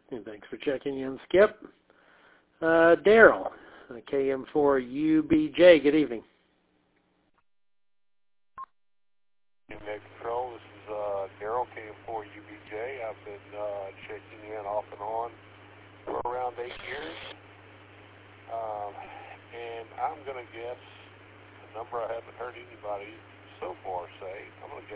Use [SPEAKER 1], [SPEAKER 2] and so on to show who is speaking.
[SPEAKER 1] And thanks for checking in, Skip. Daryl, KM4UBJ, good evening.
[SPEAKER 2] Net Control, this is Daryl, KM4UBJ. I've been checking in off and on for around 8 years. And I'm going to guess a number I haven't heard anybody so far say. I'm going to